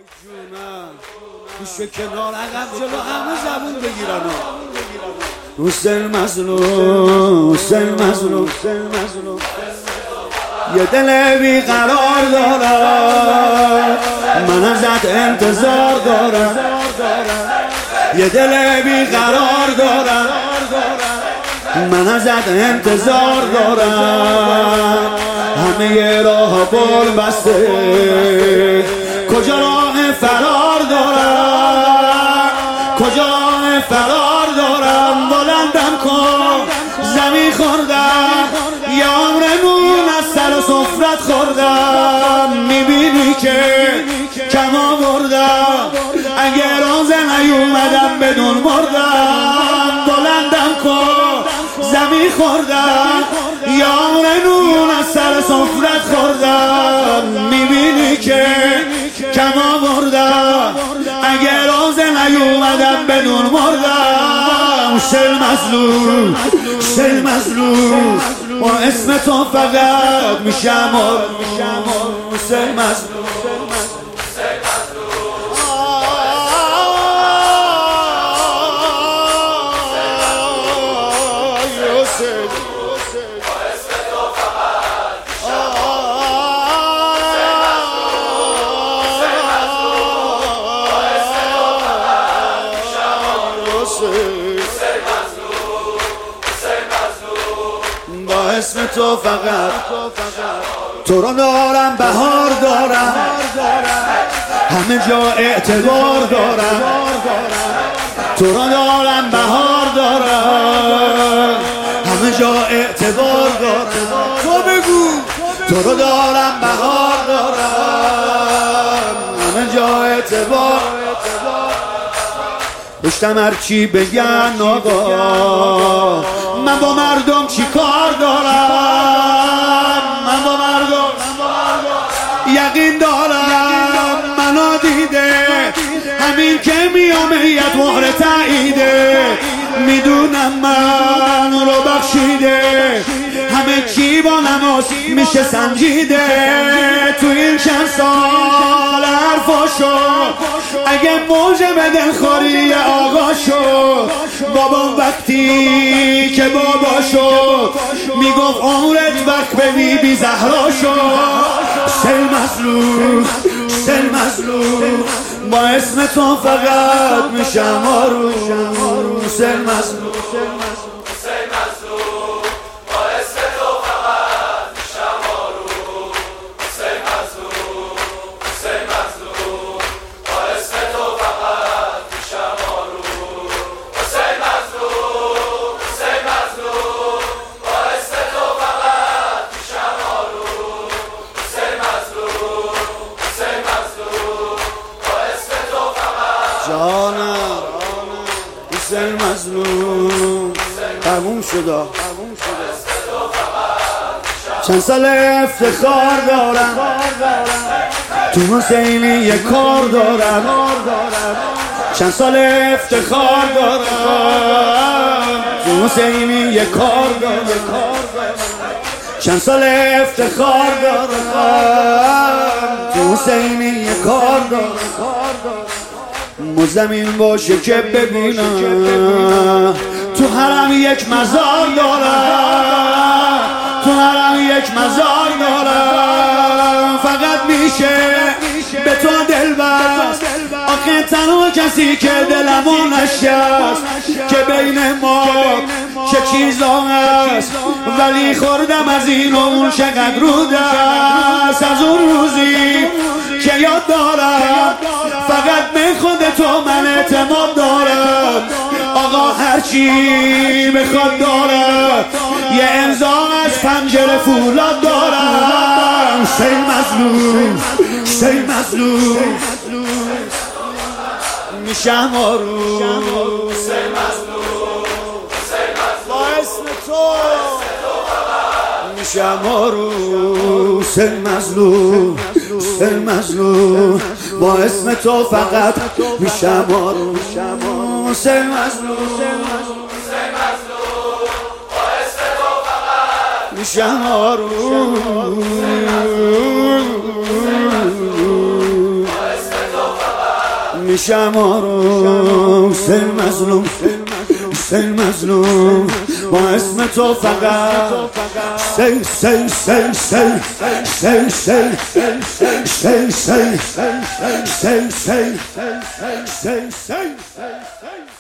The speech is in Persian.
گوشه کنار عقب جلو همه زبون بگیرن حسین مظلوم، حسین مظلوم، یه دل بی قرار دارم، من ازت انتظار دارم، یه دل بی قرار دارم، من ازت انتظار دارم. همه راه بال بسته، کجا راه فرار دارم، کجا راه فرار دارم. بلندم کن زمین خوردم، یه عمر نون از سر و سفرت خوردم. میبینی که کم آوردم، اگه روز نیومدم بدون مردم. بلندم کن زمین خوردم، یه عمر نون از سر سفرت خوردم. میبینی که کم آوردم، اگه روز نیومدم بدون مردم. حسین مظلوم، حسین مظلوم، با اسم تو فقط میشم حسین مظلوم. با اسم تو فقط تو رو دارم، بهار دارم، همه جا اعتبار دارم. تو رو دارم، بهار دارم، همه جا اعتبار دارم. تو بگو تو رو دارم، بهار دارم، همه جا اعتبار. پشتم هرچی بگن آقا، من با مردم چی کار دارم، من با مردم یقین دارم. منو دیده همین که میام هیئت مهر تاییده، میدونم من رو بخشیده، همه چی با نماز میشه سنجیده. تو این چند سال حرفاشو اگه موجب دلخوری آقا شد، بابا وقتی که بابا شد میگفت عمرت وقت به بی زهرا شد. حسین مظلوم، حسین مظلوم، با اسم تو فقط میشم آروم. حسین مظلوم، جانم حسین مظلوم، تموم شده. چند سال افتخار دارم، تو حسینی یه کار دارم. چند سال افتخار دارم، تو حسینی یه کار دارم. چند سال افتخار دارم، تو حسینی یه کار دارم. زمین باشه که ببینم تو حرم یک مزار دارم، تو حرم یک مزار دارم. فقط میشه به تو دل بست، آخه تنها کسی که دلمو نشست که بین ما چه چیزا هست. ولی خوردم از این و اون چقدر رود است. از اون روزی که یاد دارم فقط به خود تو من اعتماد دارم. آقا هرچی بخواد دارم، یه امضا از پنجره فولاد دارم. حسین مظلوم، حسین مظلوم، میشم آروم. حسین مظلوم، با اسم تو میشم آروم. حسین مظلوم، حسین مظلوم، با اسم تو فقط میشم آروم. حسین مظلوم، با اسم تو فقط میشم آروم. میشم آروم حسین مظلوم حسین مظلوم با اسم تو فقط سی سی سی سی سی سی سی سی سی سی سی سی